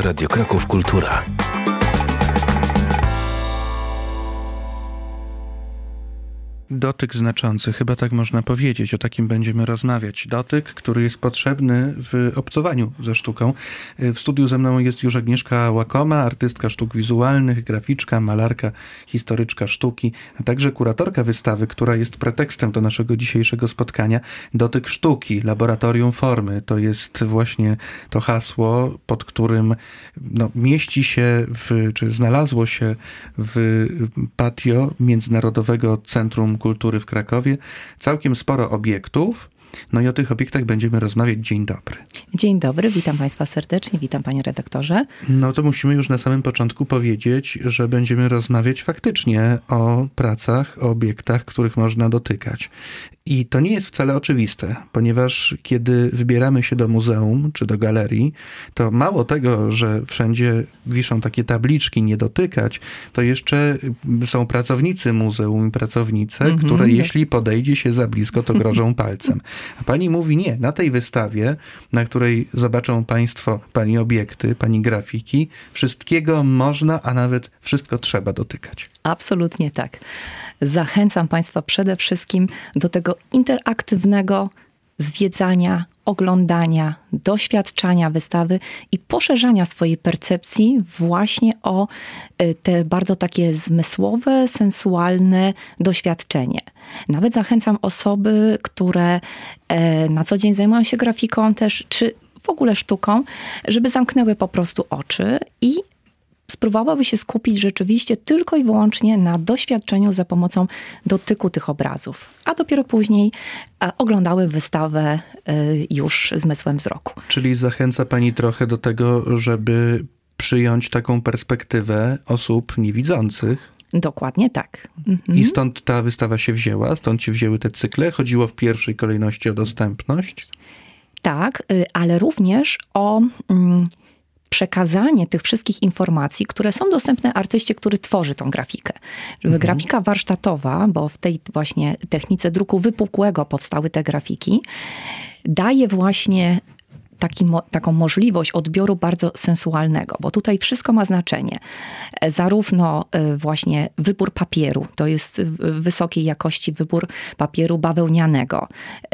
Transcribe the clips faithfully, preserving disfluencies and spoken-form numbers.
Radio Kraków Kultura. Dotyk znaczący, chyba tak można powiedzieć, o takim będziemy rozmawiać. Dotyk, który jest potrzebny w obcowaniu ze sztuką. W studiu ze mną jest już Agnieszka Łakoma, artystka sztuk wizualnych, graficzka, malarka, historyczka sztuki, a także kuratorka wystawy, która jest pretekstem do naszego dzisiejszego spotkania. Dotyk sztuki, laboratorium formy. To jest właśnie to hasło, pod którym no, mieści się, w, czy znalazło się w patio Międzynarodowego Centrum Kultury w Krakowie całkiem sporo obiektów. No i o tych obiektach będziemy rozmawiać. Dzień dobry. Dzień dobry, witam Państwa serdecznie, witam Panie redaktorze. No to musimy już na samym początku powiedzieć, że będziemy rozmawiać faktycznie o pracach, o obiektach, których można dotykać. I to nie jest wcale oczywiste, ponieważ kiedy wybieramy się do muzeum czy do galerii, to mało tego, że wszędzie wiszą takie tabliczki nie dotykać, to jeszcze są pracownicy muzeum i pracownice, mm-hmm, które tak. jeśli podejdzie się za blisko, to grożą palcem. A pani mówi nie, na tej wystawie, na której zobaczą Państwo pani obiekty, pani grafiki, wszystkiego można, a nawet wszystko trzeba dotykać. Absolutnie tak. Zachęcam Państwa przede wszystkim do tego interaktywnego zwiedzania, oglądania, doświadczania wystawy i poszerzania swojej percepcji właśnie o te bardzo takie zmysłowe, sensualne doświadczenie. Nawet zachęcam osoby, które na co dzień zajmują się grafiką też, czy w ogóle sztuką, żeby zamknęły po prostu oczy i spróbowałaby się skupić rzeczywiście tylko i wyłącznie na doświadczeniu za pomocą dotyku tych obrazów, a dopiero później oglądały wystawę już zmysłem wzroku. Czyli zachęca Pani trochę do tego, żeby przyjąć taką perspektywę osób niewidzących? Dokładnie tak. Mhm. I stąd ta wystawa się wzięła? Stąd się wzięły te cykle? Chodziło w pierwszej kolejności o dostępność? Tak, ale również o Mm, przekazanie tych wszystkich informacji, które są dostępne artyście, który tworzy tą grafikę. Mhm. Grafika warsztatowa, bo w tej właśnie technice druku wypukłego powstały te grafiki, daje właśnie taki, taką możliwość odbioru bardzo sensualnego, bo tutaj wszystko ma znaczenie. Zarówno właśnie wybór papieru, to jest wysokiej jakości wybór papieru bawełnianego,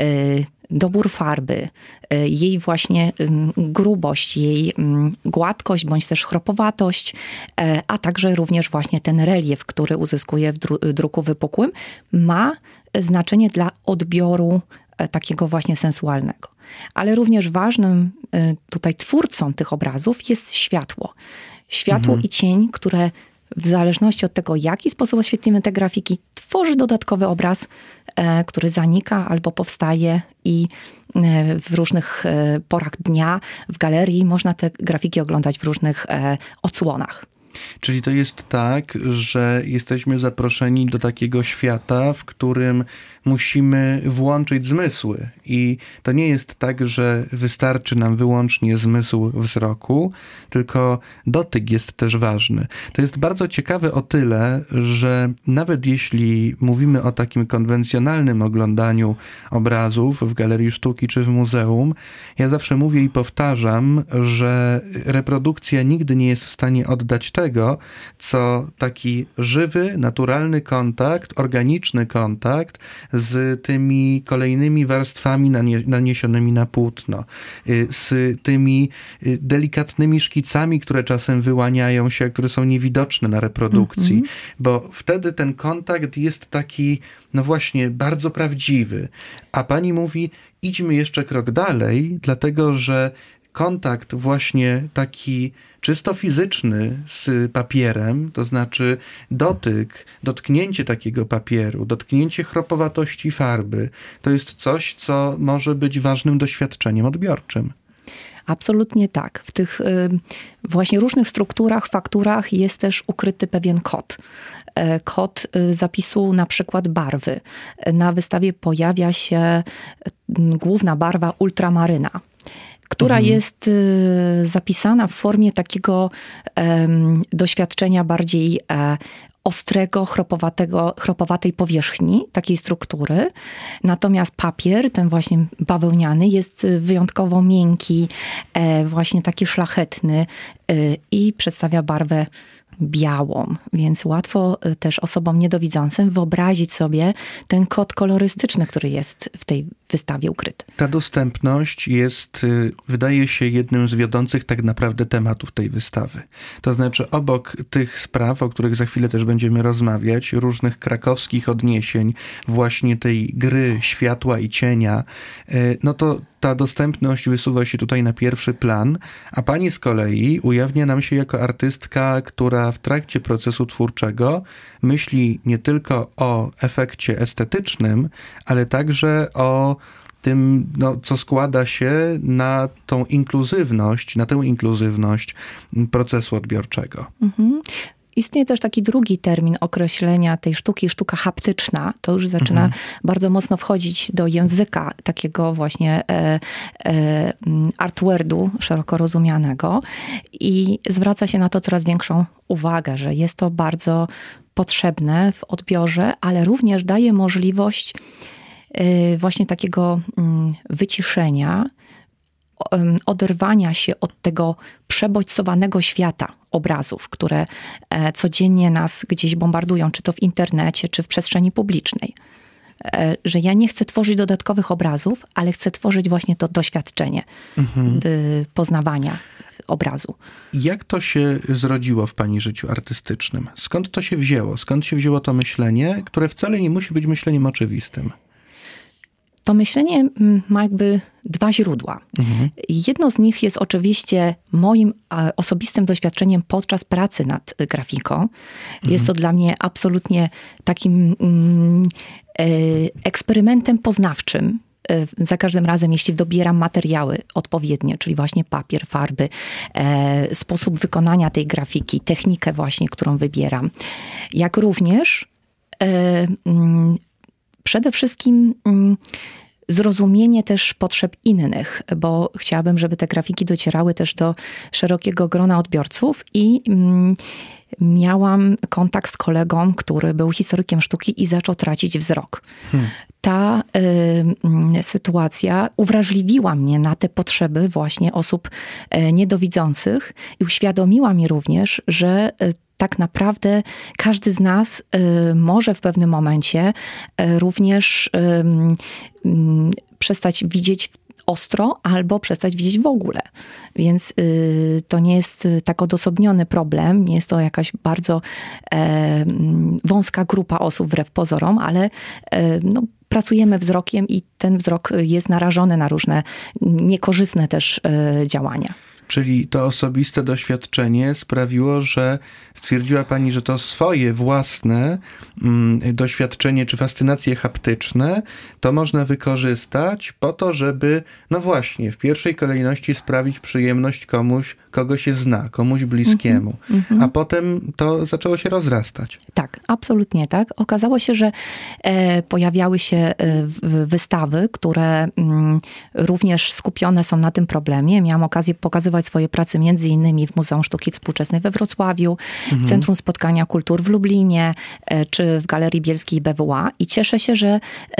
dobór farby, jej właśnie grubość, jej gładkość bądź też chropowatość, a także również właśnie ten relief, który uzyskuje w druku wypukłym, ma znaczenie dla odbioru takiego właśnie sensualnego. Ale również ważnym tutaj twórcą tych obrazów jest światło. Światło mhm. i cień, które w zależności od tego, w jaki sposób oświetlimy te grafiki, tworzy dodatkowy obraz, e, który zanika albo powstaje i e, w różnych e, porach dnia w galerii można te grafiki oglądać w różnych e, odsłonach. Czyli to jest tak, że jesteśmy zaproszeni do takiego świata, w którym musimy włączyć zmysły. I to nie jest tak, że wystarczy nam wyłącznie zmysł wzroku, tylko dotyk jest też ważny. To jest bardzo ciekawe o tyle, że nawet jeśli mówimy o takim konwencjonalnym oglądaniu obrazów w galerii sztuki czy w muzeum, ja zawsze mówię i powtarzam, że reprodukcja nigdy nie jest w stanie oddać tego, co taki żywy, naturalny kontakt, organiczny kontakt z tymi kolejnymi warstwami naniesionymi na płótno, z tymi delikatnymi szkicami, które czasem wyłaniają się, które są niewidoczne na reprodukcji, mm-hmm. bo wtedy ten kontakt jest taki, no właśnie, bardzo prawdziwy. A pani mówi, idźmy jeszcze krok dalej, dlatego że kontakt właśnie taki czysto fizyczny z papierem, to znaczy dotyk, dotknięcie takiego papieru, dotknięcie chropowatości farby, to jest coś, co może być ważnym doświadczeniem odbiorczym. Absolutnie tak. W tych y, właśnie różnych strukturach, fakturach jest też ukryty pewien kod. Kod zapisu na przykład barwy. Na wystawie pojawia się główna barwa ultramaryna, która mhm. jest zapisana w formie takiego um, doświadczenia bardziej e, ostrego, chropowatego, chropowatej powierzchni, takiej struktury. Natomiast papier, ten właśnie bawełniany, jest wyjątkowo miękki, właśnie taki szlachetny i przedstawia barwę białą, więc łatwo też osobom niedowidzącym wyobrazić sobie ten kod kolorystyczny, który jest w tej wystawie ukryty. Ta dostępność jest, wydaje się, jednym z wiodących tak naprawdę tematów tej wystawy. To znaczy obok tych spraw, o których za chwilę też będziemy rozmawiać, różnych krakowskich odniesień, właśnie tej gry światła i cienia, no to ta dostępność wysuwa się tutaj na pierwszy plan, a pani z kolei ujawnia nam się jako artystka, która w trakcie procesu twórczego myśli nie tylko o efekcie estetycznym, ale także o tym, no, co składa się na tą inkluzywność, na tę inkluzywność procesu odbiorczego. Mhm. Istnieje też taki drugi termin określenia tej sztuki, sztuka haptyczna. To już zaczyna mhm. bardzo mocno wchodzić do języka takiego właśnie e, e, artwordu szeroko rozumianego i zwraca się na to coraz większą uwagę, że jest to bardzo potrzebne w odbiorze, ale również daje możliwość e, właśnie takiego m, wyciszenia, oderwania się od tego przebodźcowanego świata obrazów, które codziennie nas gdzieś bombardują, czy to w internecie, czy w przestrzeni publicznej. Że ja nie chcę tworzyć dodatkowych obrazów, ale chcę tworzyć właśnie to doświadczenie mhm. poznawania obrazu. Jak to się zrodziło w pani życiu artystycznym? Skąd to się wzięło? Skąd się wzięło to myślenie, które wcale nie musi być myśleniem oczywistym? To myślenie ma jakby dwa źródła. Mhm. Jedno z nich jest oczywiście moim osobistym doświadczeniem podczas pracy nad grafiką. Mhm. Jest to dla mnie absolutnie takim mm, eksperymentem poznawczym. Za każdym razem, jeśli dobieram materiały odpowiednie, czyli właśnie papier, farby, e, sposób wykonania tej grafiki, technikę właśnie, którą wybieram. Jak również e, mm, przede wszystkim mm, zrozumienie też potrzeb innych, bo chciałabym, żeby te grafiki docierały też do szerokiego grona odbiorców i mm, miałam kontakt z kolegą, który był historykiem sztuki i zaczął tracić wzrok. Hmm. Ta y, sytuacja uwrażliwiła mnie na te potrzeby właśnie osób y, niedowidzących i uświadomiła mi również, że y, tak naprawdę każdy z nas y, może w pewnym momencie y, również y, y, przestać widzieć ostro albo przestać widzieć w ogóle. Więc y, to nie jest tak odosobniony problem, nie jest to jakaś bardzo e, wąska grupa osób wbrew pozorom, ale e, no, pracujemy wzrokiem i ten wzrok jest narażony na różne niekorzystne też e, działania. Czyli to osobiste doświadczenie sprawiło, że stwierdziła pani, że to swoje własne mm, doświadczenie czy fascynacje haptyczne to można wykorzystać po to, żeby, no właśnie, w pierwszej kolejności sprawić przyjemność komuś, kogo się zna, komuś bliskiemu. Mm-hmm. A potem to zaczęło się rozrastać. Tak, absolutnie tak. Okazało się, że e, pojawiały się e, wystawy, które mm, również skupione są na tym problemie. Miałam okazję pokazywać swoje prace między innymi w Muzeum Sztuki Współczesnej we Wrocławiu, mhm. w Centrum Spotkania Kultur w Lublinie, czy w Galerii Bielskiej B W A i cieszę się, że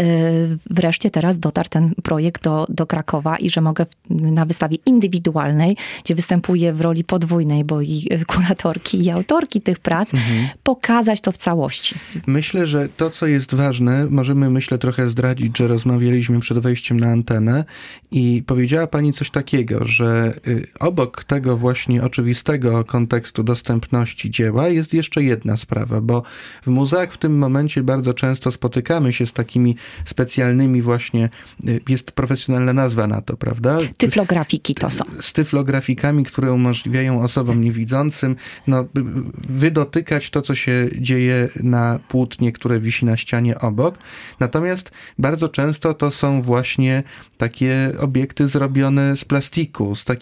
wreszcie teraz dotarł ten projekt do, do Krakowa i że mogę na wystawie indywidualnej, gdzie występuję w roli podwójnej, bo i kuratorki i autorki tych prac, mhm. pokazać to w całości. Myślę, że to, co jest ważne, możemy, myślę, trochę zdradzić, że rozmawialiśmy przed wejściem na antenę i powiedziała pani coś takiego, że obok tego właśnie oczywistego kontekstu dostępności dzieła jest jeszcze jedna sprawa, bo w muzeach w tym momencie bardzo często spotykamy się z takimi specjalnymi właśnie, jest profesjonalna nazwa na to, prawda? Tyflografiki to są. Z tyflografikami, które umożliwiają osobom niewidzącym no, wydotykać to, co się dzieje na płótnie, które wisi na ścianie obok. Natomiast bardzo często to są właśnie takie obiekty zrobione z plastiku, z takich tworzyw,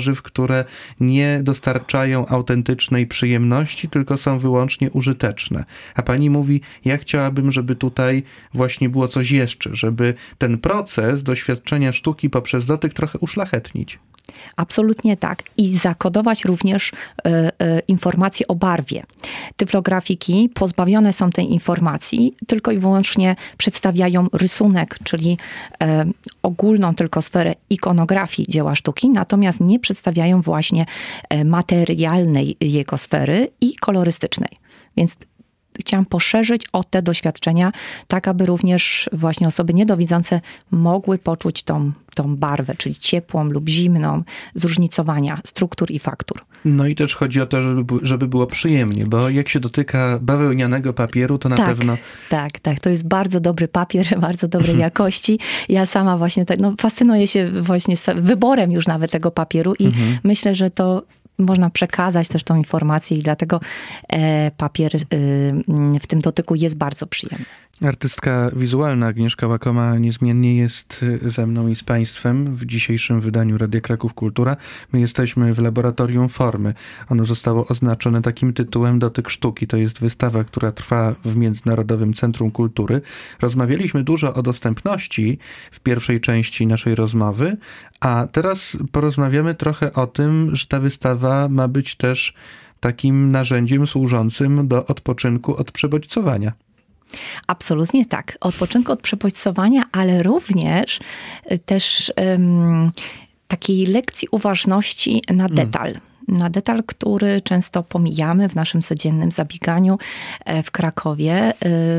warzyw, które nie dostarczają autentycznej przyjemności, tylko są wyłącznie użyteczne. A pani mówi, ja chciałabym, żeby tutaj właśnie było coś jeszcze, żeby ten proces doświadczenia sztuki poprzez dotyk trochę uszlachetnić. Absolutnie tak. I zakodować również y, y, informacje o barwie. Tyflografiki pozbawione są tej informacji, tylko i wyłącznie przedstawiają rysunek, czyli y, ogólną tylko sferę ikonografii dzieła sztuki, natomiast nie przedstawiają właśnie y, materialnej jego sfery i kolorystycznej. Więc chciałam poszerzyć o te doświadczenia, tak aby również właśnie osoby niedowidzące mogły poczuć tą, tą barwę, czyli ciepłą lub zimną, zróżnicowania struktur i faktur. No i też chodzi o to, żeby, żeby było przyjemnie, bo jak się dotyka bawełnianego papieru, to na tak, pewno... Tak, tak. To jest bardzo dobry papier, bardzo dobrej jakości. Ja sama właśnie tak, no, fascynuję się właśnie wyborem już nawet tego papieru i mhm. myślę, że to można przekazać też tą informację i dlatego e, papier e, w tym dotyku jest bardzo przyjemny. Artystka wizualna Agnieszka Łakoma niezmiennie jest ze mną i z państwem w dzisiejszym wydaniu Radia Kraków Kultura. My jesteśmy w Laboratorium Formy. Ono zostało oznaczone takim tytułem Dotyk Sztuki. To jest wystawa, która trwa w Międzynarodowym Centrum Kultury. Rozmawialiśmy dużo o dostępności w pierwszej części naszej rozmowy, a teraz porozmawiamy trochę o tym, że ta wystawa ma być też takim narzędziem służącym do odpoczynku od przebodźcowania. Absolutnie tak. Odpoczynku od przebodźcowania, ale również też um, takiej lekcji uważności na detal. Mm. Na detal, który często pomijamy w naszym codziennym zabieganiu w Krakowie,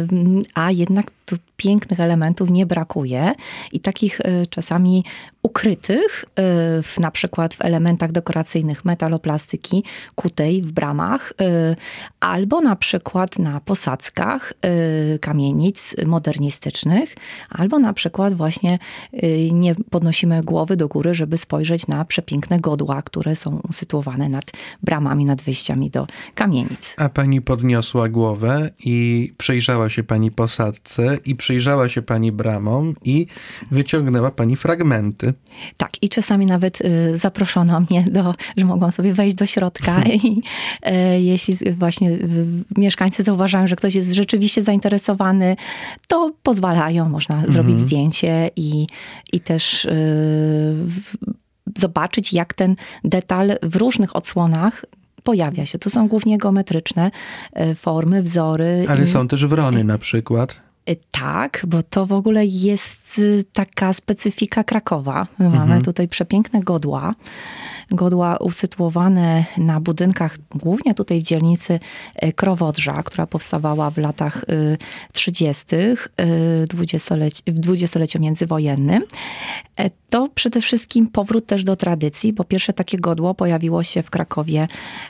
a jednak tu pięknych elementów nie brakuje i takich czasami ukrytych, w, na przykład w elementach dekoracyjnych metaloplastyki kutej w bramach, albo na przykład na posadzkach kamienic modernistycznych, albo na przykład właśnie nie podnosimy głowy do góry, żeby spojrzeć na przepiękne godła, które są usytuowane nad bramami, nad wyjściami do kamienic. A pani podniosła głowę i przyjrzała się pani posadzce i przyjrzała się pani bramom i wyciągnęła pani fragmenty. Tak, i czasami nawet y, zaproszono mnie, do, że mogłam sobie wejść do środka i y, jeśli właśnie y, mieszkańcy zauważają, że ktoś jest rzeczywiście zainteresowany, to pozwalają, można mhm. zrobić zdjęcie i, i też y, zobaczyć, jak ten detal w różnych odsłonach pojawia się. To są głównie geometryczne y, formy, wzory. Ale są też wrony na przykład. Tak, bo to w ogóle jest taka specyfika Krakowa. My mhm. mamy tutaj przepiękne godła. Godła usytuowane na budynkach, głównie tutaj w dzielnicy Krowodrza, która powstawała w latach trzydziestych w dwudziestoleciu międzywojennym. To przede wszystkim powrót też do tradycji, bo pierwsze takie godło pojawiło się w Krakowie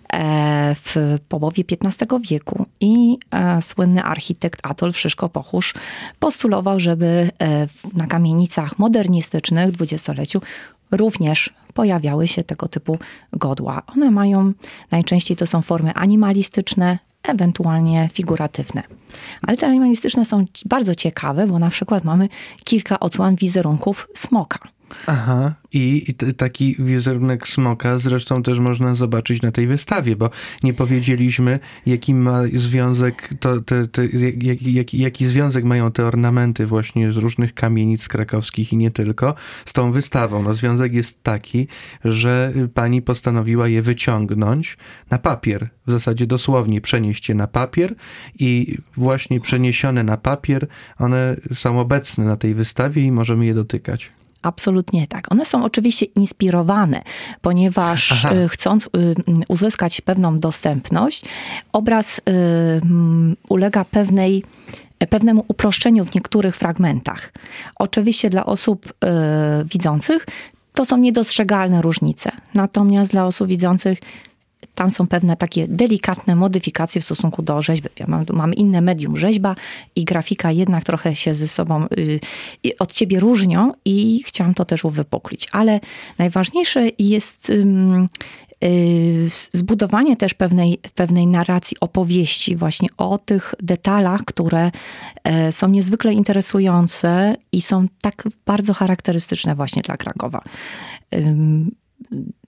w połowie piętnastego wieku i słynny architekt Adolf Szyszko-Pochusz postulował, żeby na kamienicach modernistycznych w dwudziestoleciu również pojawiały się tego typu godła. One mają, najczęściej to są formy animalistyczne, ewentualnie figuratywne. Ale te animalistyczne są bardzo ciekawe, bo na przykład mamy kilka odsłon wizerunków smoka. Aha, i, i t- taki wizerunek smoka zresztą też można zobaczyć na tej wystawie, bo nie powiedzieliśmy, jaki ma związek, to, te, te, jak, jak, jaki związek mają te ornamenty właśnie z różnych kamienic krakowskich i nie tylko z tą wystawą. No, związek jest taki, że pani postanowiła je wyciągnąć na papier, w zasadzie dosłownie przenieść je na papier i właśnie przeniesione na papier, one są obecne na tej wystawie i możemy je dotykać. Absolutnie tak. One są oczywiście inspirowane, ponieważ Aha. chcąc uzyskać pewną dostępność, obraz ulega pewnej, pewnemu uproszczeniu w niektórych fragmentach. Oczywiście dla osób widzących to są niedostrzegalne różnice. Natomiast dla osób widzących tam są pewne takie delikatne modyfikacje w stosunku do rzeźby. Mamy inne medium rzeźba i grafika jednak trochę się ze sobą y, od siebie różnią i chciałam to też uwypuklić. Ale najważniejsze jest y, y, zbudowanie też pewnej, pewnej narracji, opowieści właśnie o tych detalach, które y, są niezwykle interesujące i są tak bardzo charakterystyczne właśnie dla Krakowa. Y,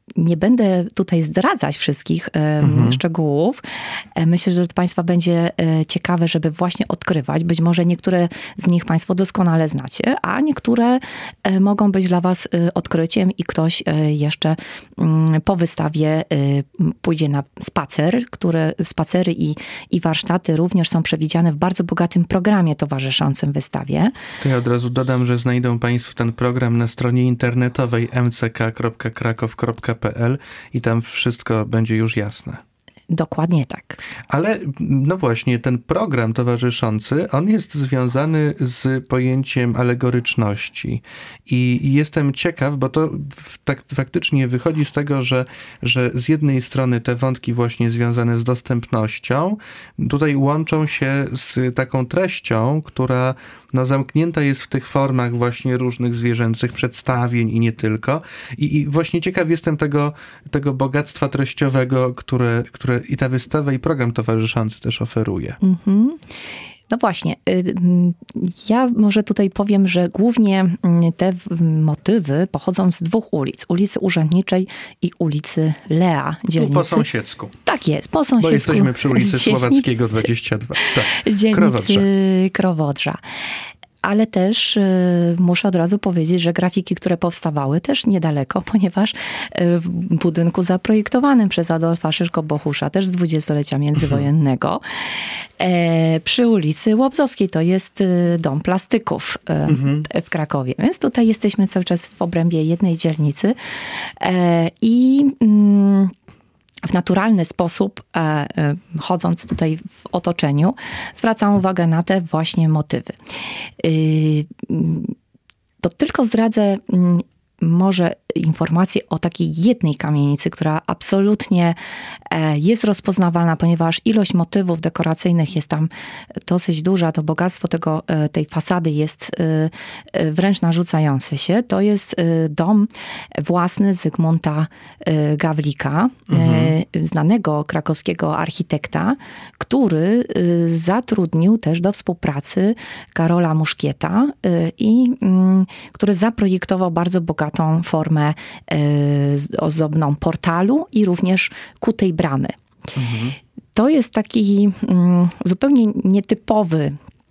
Nie będę tutaj zdradzać wszystkich mhm. szczegółów. Myślę, że dla Państwa będzie ciekawe, żeby właśnie odkrywać. Być może niektóre z nich Państwo doskonale znacie, a niektóre mogą być dla Was odkryciem i ktoś jeszcze po wystawie pójdzie na spacer, które spacery i, i warsztaty również są przewidziane w bardzo bogatym programie towarzyszącym wystawie. To ja od razu dodam, że znajdą Państwo ten program na stronie internetowej m c k kropka krakow kropka p l i tam wszystko będzie już jasne. Dokładnie tak. Ale no właśnie, ten program towarzyszący, on jest związany z pojęciem alegoryczności. I jestem ciekaw, bo to tak faktycznie wychodzi z tego, że, że z jednej strony te wątki właśnie związane z dostępnością tutaj łączą się z taką treścią, która no, zamknięta jest w tych formach właśnie różnych zwierzęcych przedstawień i nie tylko. I, i właśnie ciekaw jestem tego, tego bogactwa treściowego, które, które i ta wystawa i program towarzyszący też oferuje. Mm-hmm. No właśnie, ja może tutaj powiem, że głównie te motywy pochodzą z dwóch ulic. Ulicy Urzędniczej i ulicy Lea, dzielnicy. Tu po sąsiedzku. Tak jest, po sąsiedzku. Bo jesteśmy przy ulicy Słowackiego dwadzieścia dwa. Tak, dzielnicy Krowodrza. Krowodrza. Ale też y, muszę od razu powiedzieć, że grafiki, które powstawały też niedaleko, ponieważ y, w budynku zaprojektowanym przez Adolfa Szyszko-Bohusza, też z dwudziestolecia międzywojennego, e, przy ulicy Łobzowskiej, to jest y, Dom Plastyków y, mhm. w Krakowie. Więc tutaj jesteśmy cały czas w obrębie jednej dzielnicy e, i... Mm, w naturalny sposób, chodząc tutaj w otoczeniu, zwracam uwagę na te właśnie motywy. To tylko zdradzę może informację o takiej jednej kamienicy, która absolutnie jest rozpoznawalna, ponieważ ilość motywów dekoracyjnych jest tam dosyć duża, to bogactwo tego, tej fasady jest wręcz narzucające się. To jest dom własny Zygmunta Gawlika, mhm. znanego krakowskiego architekta, który zatrudnił też do współpracy Karola Muszkieta i który zaprojektował bardzo bogatą formę ozdobną portalu i również kutej bramy. Mhm. To jest taki mm, zupełnie nietypowy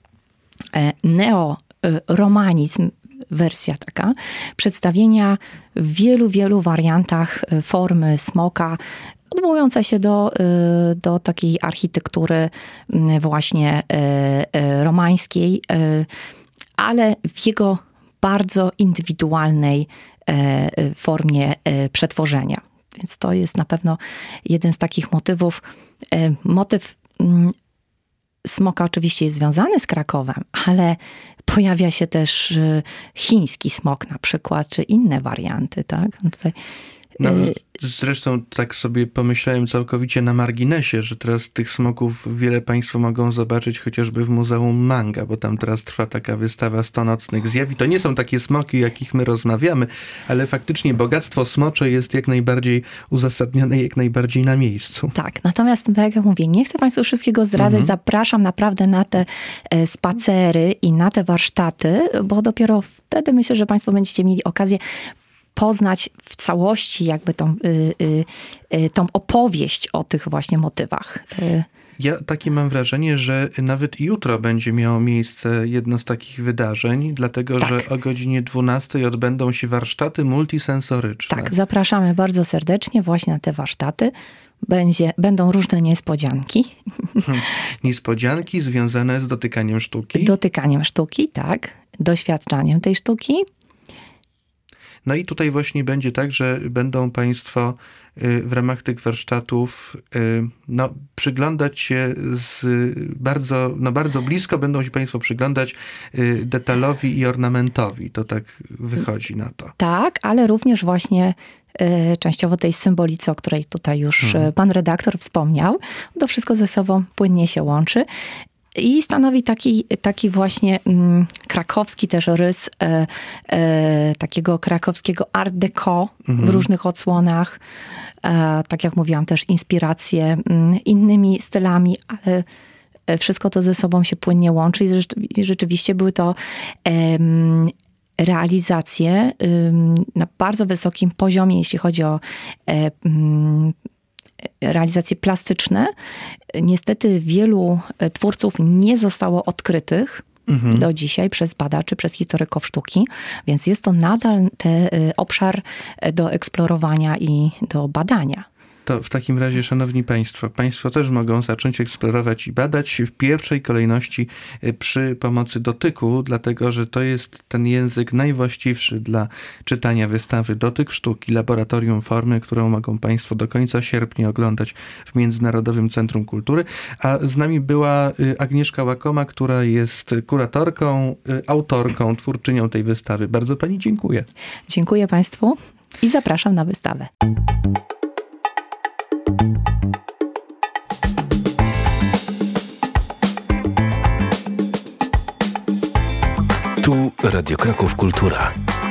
neoromanizm, wersja taka, przedstawienia w wielu, wielu wariantach formy smoka, odwołująca się do, do takiej architektury właśnie romańskiej, ale w jego bardzo indywidualnej formie przetworzenia. Więc to jest na pewno jeden z takich motywów. Motyw smoka oczywiście jest związany z Krakowem, ale pojawia się też chiński smok na przykład, czy inne warianty, tak? No tutaj No, zresztą tak sobie pomyślałem całkowicie na marginesie, że teraz tych smoków wiele Państwo mogą zobaczyć chociażby w Muzeum Manga, bo tam teraz trwa taka wystawa sto nocnych zjaw i to nie są takie smoki, o jakich my rozmawiamy, ale faktycznie bogactwo smocze jest jak najbardziej uzasadnione, jak najbardziej na miejscu. Tak, natomiast tak jak mówię, nie chcę Państwu wszystkiego zdradzać, mhm. zapraszam naprawdę na te spacery i na te warsztaty, bo dopiero wtedy myślę, że Państwo będziecie mieli okazję poznać w całości jakby tą, y, y, y, tą opowieść o tych właśnie motywach. Ja takie mam wrażenie, że nawet jutro będzie miało miejsce jedno z takich wydarzeń, dlatego tak. że o godzinie dwunastej odbędą się warsztaty multisensoryczne. Tak, zapraszamy bardzo serdecznie właśnie na te warsztaty. Będzie, będą różne niespodzianki. Hmm. Niespodzianki związane z dotykaniem sztuki? Dotykaniem sztuki, tak. Doświadczaniem tej sztuki. No i tutaj właśnie będzie tak, że będą Państwo w ramach tych warsztatów no, przyglądać się z bardzo, no bardzo blisko będą się Państwo przyglądać detalowi i ornamentowi. To tak wychodzi na to. Tak, ale również właśnie częściowo tej symbolice, o której tutaj już hmm. pan redaktor wspomniał. To wszystko ze sobą płynnie się łączy. I stanowi taki, taki właśnie mm, krakowski też rys e, e, takiego krakowskiego art déco mhm. w różnych odsłonach. E, tak jak mówiłam, też inspiracje mm, innymi stylami, ale wszystko to ze sobą się płynnie łączy i rzeczywiście były to e, realizację na bardzo wysokim poziomie, jeśli chodzi o realizacje plastyczne. Niestety wielu twórców nie zostało odkrytych mhm. do dzisiaj przez badaczy, przez historyków sztuki, więc jest to nadal te, obszar do eksplorowania i do badania. To w takim razie, szanowni państwo, państwo też mogą zacząć eksplorować i badać w pierwszej kolejności przy pomocy dotyku, dlatego że to jest ten język najwłaściwszy dla czytania wystawy Dotyk Sztuki, Laboratorium Formy, którą mogą państwo do końca sierpnia oglądać w Międzynarodowym Centrum Kultury. A z nami była Agnieszka Łakoma, która jest kuratorką, autorką, twórczynią tej wystawy. Bardzo pani dziękuję. Dziękuję państwu i zapraszam na wystawę. Tu Radio Kraków Kultura.